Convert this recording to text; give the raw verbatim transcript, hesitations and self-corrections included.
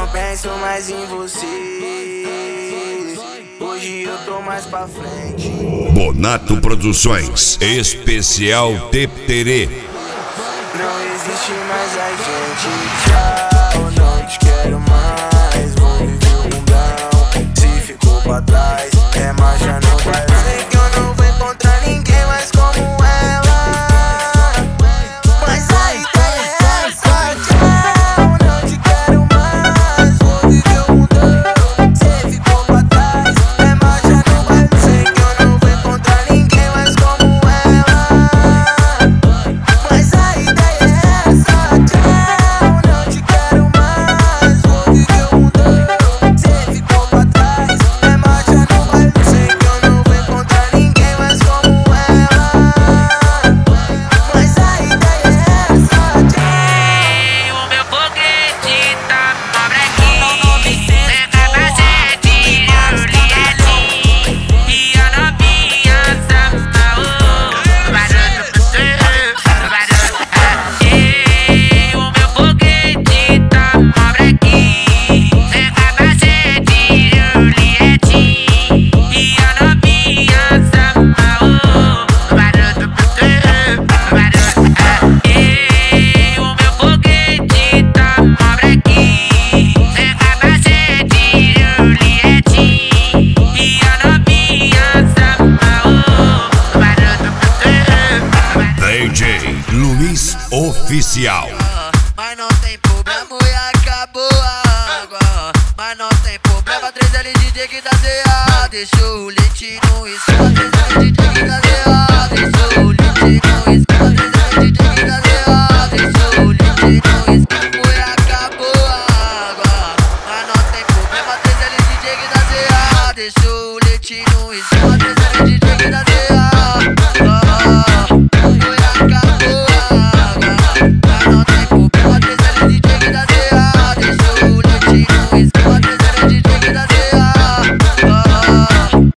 não penso mais em você. Hoje eu tô mais pra frente. Bonato Produções, especial Tepterê. Não existe mais a gente. Tchau, não te quero mais. Vou viver o mundão. Se ficou pra trás, é marcha, não vai. Sei que eu não vou encontrar ninguém mais como ela. Mas a ideia é essa. Tchau, não te quero mais. Vou viver o mundão. Se ficou pra trás, é marcha, não vai. Sei que eu não vou encontrar ninguém mais como ela. Mas a ideia é essa. Tchau, não te quero mais. Vou viver o mundão. Se ficou pra trás, é marcha, não vai. Sei que eu não vou encontrar ninguém mais como ela. Mas a ideia é essa. Ei, o meu foguete tá pobre aqui. Sem capacete, Juliette. E a novinha Samaô. Barulho pro seu, barulho. Ei, o meu foguete tá pobre aqui. Sem capacete, Juliette. E a novinha Samaô. Barulho pro seu, barulho. Ei, o meu foguete tá pobre aqui. Sem capacete, Juliette. E a novinha Samaô. Barulho pro seu, D J Luiz Oficial. Mas não tem problema e acabou a água. Mas não tem problema, três L D J que dá C A. Deixou o leite no escuro, três L D J que dá C A. Deixou o leite no escuro, três L D J que dá C A. Deixou o leite no escuro e acabou a água. Mas não tem problema, três L D J que dá C A. Deixou o leite no escuro, três L D J que dá C A.